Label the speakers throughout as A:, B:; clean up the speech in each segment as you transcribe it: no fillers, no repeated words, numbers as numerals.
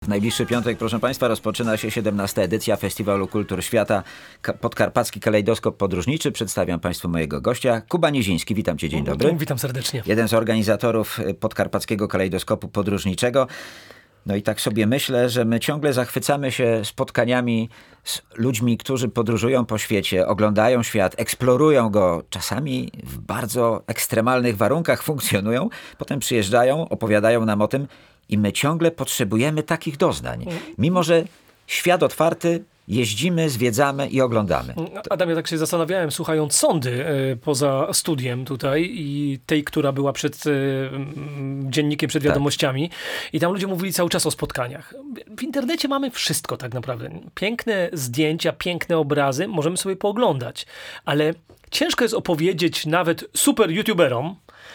A: W najbliższy piątek, proszę Państwa, rozpoczyna się 17. edycja Festiwalu Kultur Świata Podkarpacki Kalejdoskop Podróżniczy. Przedstawiam Państwu mojego gościa, Kuba Niziński. Witam Cię, dzień dobry.
B: Witam serdecznie.
A: Jeden z organizatorów Podkarpackiego Kalejdoskopu Podróżniczego. No i tak sobie myślę, że my ciągle zachwycamy się spotkaniami z ludźmi, którzy podróżują po świecie, oglądają świat, eksplorują go, czasami w bardzo ekstremalnych warunkach funkcjonują, potem przyjeżdżają, opowiadają nam o tym i my ciągle potrzebujemy takich doznań. Mimo że świat otwarty, jeździmy, zwiedzamy i oglądamy.
B: Adam, ja tak się zastanawiałem, słuchając sondy poza studiem tutaj i tej, która była przed dziennikiem, przed wiadomościami. I tam ludzie mówili cały czas o spotkaniach. W internecie mamy wszystko tak naprawdę. Piękne zdjęcia, piękne obrazy, możemy sobie pooglądać. Ale ciężko jest opowiedzieć nawet super youtuberom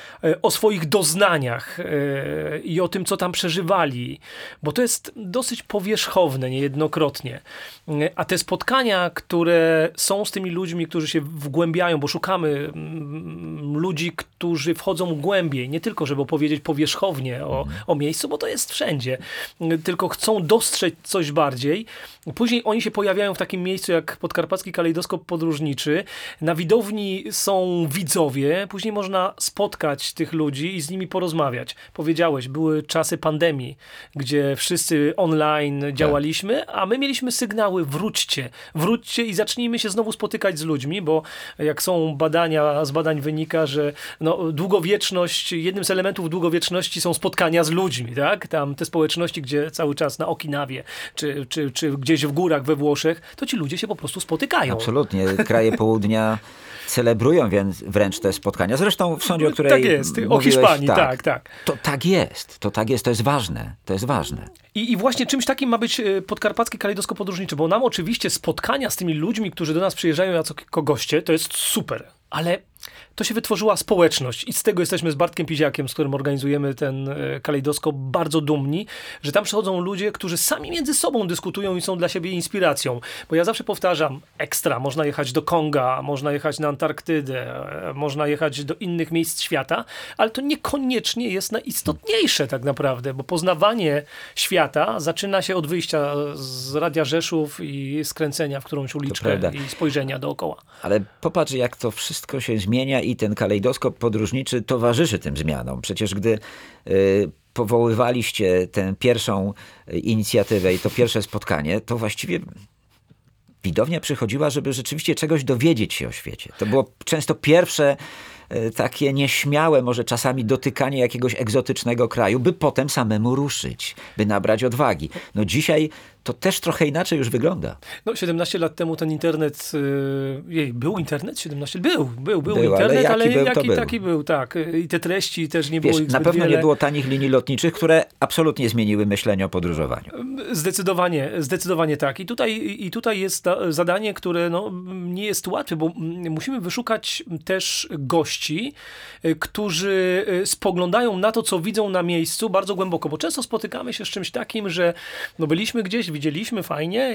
B: o swoich doznaniach i o tym, co tam przeżywali, bo to jest dosyć powierzchowne niejednokrotnie. A te spotkania, które są z tymi ludźmi, którzy się wgłębiają, bo szukamy ludzi, którzy wchodzą głębiej, nie tylko, żeby opowiedzieć powierzchownie o miejscu, bo to jest wszędzie, tylko chcą dostrzec coś bardziej. Później oni się pojawiają w takim miejscu jak Podkarpacki Kalejdoskop Podróżniczy. Na widowni są widzowie, później można spotkać tych ludzi i z nimi porozmawiać. Powiedziałeś, były czasy pandemii, gdzie wszyscy online działaliśmy, a my mieliśmy sygnały: wróćcie i zacznijmy się znowu spotykać z ludźmi, bo jak są badania, z badań wynika, że długowieczność, jednym z elementów długowieczności są spotkania z ludźmi, tak? Tam te społeczności, gdzie cały czas na Okinawie, czy gdzieś w górach we Włoszech, to ci ludzie się po prostu spotykają.
A: Absolutnie. Kraje południa celebrują wręcz te spotkania. Zresztą w sądzie, o której
B: tak jest,
A: mówiłeś,
B: o Hiszpanii, tak.
A: To tak jest, to jest ważne. To jest ważne.
B: I właśnie czymś takim ma być Podkarpacki Kalejdoskop Podróżniczy, bo nam oczywiście spotkania z tymi ludźmi, którzy do nas przyjeżdżają jako goście, to jest super, ale to się wytworzyła społeczność i z tego jesteśmy z Bartkiem Piziakiem, z którym organizujemy ten kalejdoskop, bardzo dumni, że tam przychodzą ludzie, którzy sami między sobą dyskutują i są dla siebie inspiracją. Bo ja zawsze powtarzam, ekstra, można jechać do Konga, można jechać na Antarktydę, można jechać do innych miejsc świata, ale to niekoniecznie jest najistotniejsze tak naprawdę, bo poznawanie świata zaczyna się od wyjścia z Radia Rzeszów i skręcenia w którąś uliczkę i spojrzenia dookoła.
A: Ale popatrz, jak to wszystko się zmienia i ten kalejdoskop podróżniczy towarzyszy tym zmianom. Przecież gdy powoływaliście tę pierwszą inicjatywę i to pierwsze spotkanie, to właściwie widownia przychodziła, żeby rzeczywiście czegoś dowiedzieć się o świecie. To było często pierwsze takie nieśmiałe, może czasami dotykanie jakiegoś egzotycznego kraju, by potem samemu ruszyć, by nabrać odwagi. No dzisiaj to też trochę inaczej już wygląda.
B: 17 lat temu ten internet, był internet? 17? Był internet, ale jaki taki był, tak. I te treści też nie było ich zbyt
A: na pewno
B: wiele.
A: nie było tanich linii lotniczych, które absolutnie zmieniły myślenie o podróżowaniu.
B: Zdecydowanie tak. I tutaj jest zadanie, które nie jest łatwe, bo musimy wyszukać też gości, którzy spoglądają na to, co widzą na miejscu bardzo głęboko, bo często spotykamy się z czymś takim, że widzieliśmy gdzieś, widzieliśmy fajnie,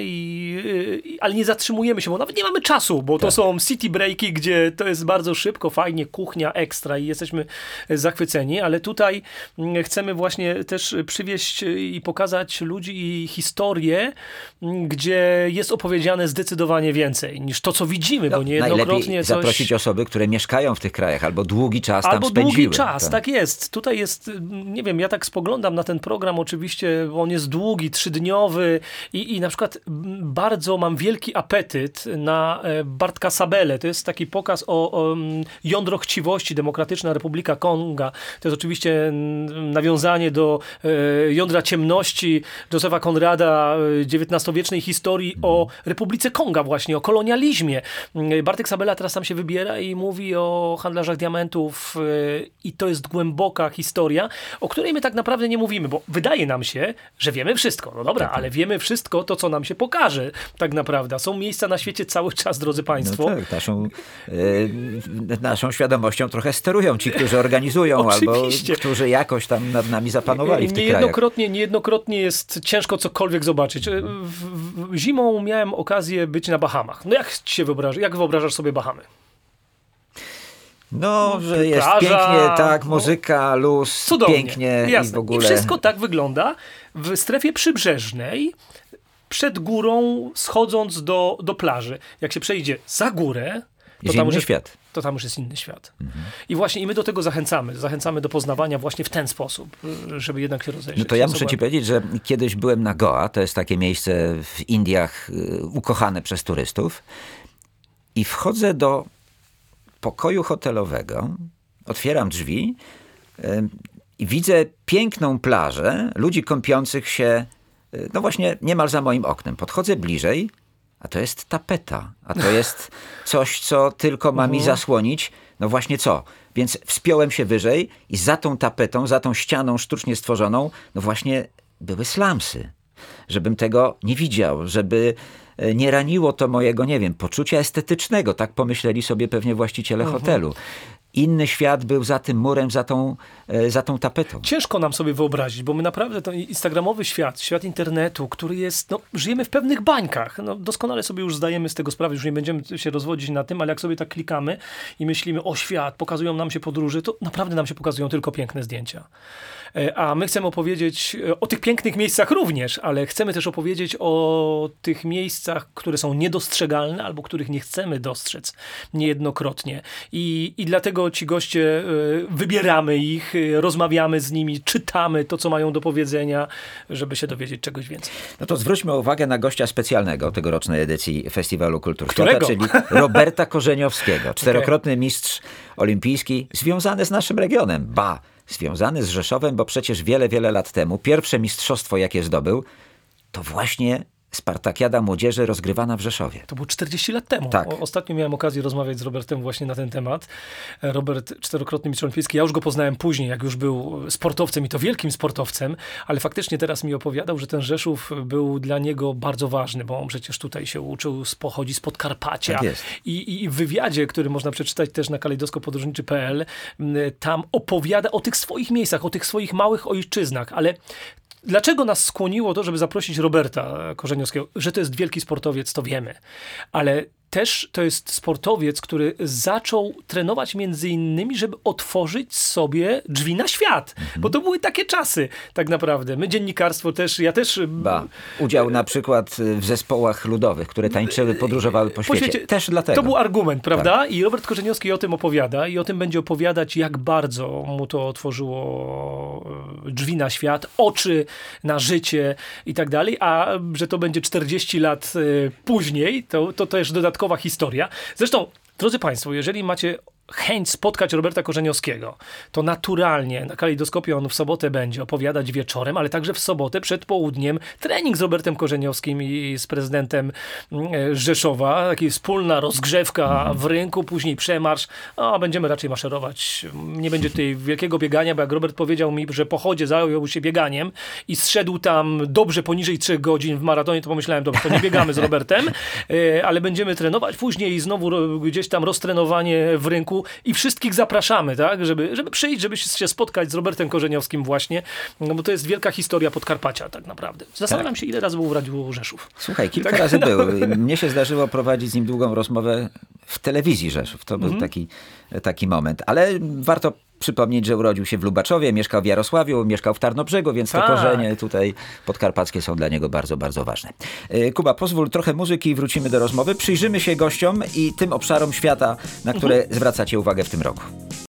B: ale nie zatrzymujemy się, bo nawet nie mamy czasu, bo to są city breaki, gdzie to jest bardzo szybko, fajnie, kuchnia ekstra i jesteśmy zachwyceni, ale tutaj chcemy właśnie też przywieźć i pokazać ludzi i historię, gdzie jest opowiedziane zdecydowanie więcej niż to, co widzimy, bo niejednokrotnie
A: najlepiej zaprosić osoby, które mieszkają w tych krajach albo długi czas tam spędziły.
B: Albo długi czas, tak jest. Tutaj jest, nie wiem, ja tak spoglądam na ten program oczywiście, bo on jest długi, 3-dniowy i na przykład bardzo mam wielki apetyt na Bartka Sabelę. To jest taki pokaz o jądro chciwości, Demokratyczna Republika Konga. To jest oczywiście nawiązanie do jądra ciemności Josepha Conrada, XIX-wiecznej historii o Republice Konga właśnie, o kolonializmie. Bartek Sabela teraz tam się wybiera i mówi o handlarzach diamentów i to jest głęboka historia, o której my tak naprawdę nie mówimy, bo wydaje nam się, że wiemy wszystko. No dobra, ale wiemy wszystko to, co nam się pokaże tak naprawdę. Są miejsca na świecie cały czas, drodzy Państwo.
A: No tak, naszą świadomością trochę sterują ci, którzy organizują albo którzy jakoś tam nad nami zapanowali w tych krajach.
B: Niejednokrotnie jest ciężko cokolwiek zobaczyć. Zimą miałem okazję być na Bahamach. Jak wyobrażasz sobie Bahamy?
A: No, że jest
B: plaża,
A: pięknie, tak, muzyka, luz,
B: cudownie,
A: pięknie
B: jasne.
A: i w ogóle...
B: I wszystko tak wygląda w strefie przybrzeżnej, przed górą, schodząc do plaży. Jak się przejdzie za górę,
A: jest inny świat.
B: To tam już jest inny świat. I właśnie i my do tego zachęcamy. Zachęcamy do poznawania właśnie w ten sposób, żeby jednak się rozejrzeć.
A: No to ja muszę ci powiedzieć, że kiedyś byłem na Goa, to jest takie miejsce w Indiach ukochane przez turystów i wchodzę do pokoju hotelowego, otwieram drzwi i widzę piękną plażę, ludzi kąpiących się, no właśnie niemal za moim oknem. Podchodzę bliżej, a to jest tapeta, a to jest coś, co tylko ma mi zasłonić, no właśnie co? Więc wspiąłem się wyżej i za tą tapetą, za tą ścianą sztucznie stworzoną, no właśnie były slumsy. Żebym tego nie widział, żeby nie raniło to mojego, nie wiem, poczucia estetycznego. Tak pomyśleli sobie pewnie właściciele hotelu. Inny świat był za tym murem, za tą tapetą.
B: Ciężko nam sobie wyobrazić, bo my naprawdę ten instagramowy świat internetu, który jest, no, żyjemy w pewnych bańkach. No, doskonale sobie już zdajemy z tego sprawę, już nie będziemy się rozwodzić na tym, ale jak sobie tak klikamy i myślimy, o świat, pokazują nam się podróże, to naprawdę nam się pokazują tylko piękne zdjęcia. A my chcemy opowiedzieć o tych pięknych miejscach również, ale chcemy też opowiedzieć o tych miejscach, które są niedostrzegalne albo których nie chcemy dostrzec niejednokrotnie. I dlatego ci goście, wybieramy ich, rozmawiamy z nimi, czytamy to, co mają do powiedzenia, żeby się dowiedzieć czegoś więcej.
A: No to zwróćmy uwagę na gościa specjalnego tegorocznej edycji Festiwalu Kultur
B: Którego?
A: Świata, czyli Roberta Korzeniowskiego, czterokrotny mistrz olimpijski, związany z naszym regionem, związany z Rzeszowem, bo przecież wiele, wiele lat temu pierwsze mistrzostwo, jakie zdobył, to właśnie Spartakiada Młodzieży rozgrywana w Rzeszowie.
B: To było 40 lat temu.
A: Tak.
B: Ostatnio miałem okazję rozmawiać z Robertem właśnie na ten temat. Robert, czterokrotny mistrz olimpijski. Ja już go poznałem później, jak już był sportowcem i to wielkim sportowcem, ale faktycznie teraz mi opowiadał, że ten Rzeszów był dla niego bardzo ważny, bo on przecież tutaj się uczył, pochodzi z Podkarpacia.
A: Tak jest.
B: I w wywiadzie, który można przeczytać też na kalejdoskopodróżniczy.pl, tam opowiada o tych swoich miejscach, o tych swoich małych ojczyznach, ale dlaczego nas skłoniło to, żeby zaprosić Roberta Korzeniowskiego? Że to jest wielki sportowiec, to wiemy. Ale też to jest sportowiec, który zaczął trenować między innymi, żeby otworzyć sobie drzwi na świat. Bo to były takie czasy tak naprawdę. My dziennikarstwo też, ja też...
A: Udział na przykład w zespołach ludowych, które tańczyły, podróżowały po świecie. Też dlatego.
B: To był argument, prawda? Tak. I Robert Korzeniowski o tym opowiada i o tym będzie opowiadać, jak bardzo mu to otworzyło drzwi na świat, oczy na życie i tak dalej, a że to będzie 40 lat później, to też dodatkowa historia. Zresztą, drodzy Państwo, jeżeli macie chęć spotkać Roberta Korzeniowskiego, to naturalnie na Kalejdoskopie on w sobotę będzie opowiadać wieczorem, ale także w sobotę przed południem trening z Robertem Korzeniowskim i z prezydentem Rzeszowa, taka wspólna rozgrzewka w rynku, później przemarsz, a będziemy raczej maszerować. Nie będzie tutaj wielkiego biegania, bo jak Robert powiedział mi, że po chodzie zajął się bieganiem i zszedł tam dobrze poniżej 3 godzin w maratonie, to pomyślałem, dobrze, to nie biegamy z Robertem, ale będziemy trenować, później znowu gdzieś tam roztrenowanie w rynku i wszystkich zapraszamy, tak, żeby przyjść, żeby się spotkać z Robertem Korzeniowskim właśnie, no bo to jest wielka historia Podkarpacia tak naprawdę. Zastanawiam się, ile razy był w Radiu Rzeszów.
A: Słuchaj, kilka razy był. Mnie się zdarzyło prowadzić z nim długą rozmowę w telewizji Rzeszów. To był taki moment. Ale warto przypomnieć, że urodził się w Lubaczowie, mieszkał w Jarosławiu, mieszkał w Tarnobrzegu, więc te korzenie tutaj podkarpackie są dla niego bardzo, bardzo ważne. Kuba, pozwól trochę muzyki i wrócimy do rozmowy. Przyjrzymy się gościom i tym obszarom świata, na które zwracacie uwagę w tym roku.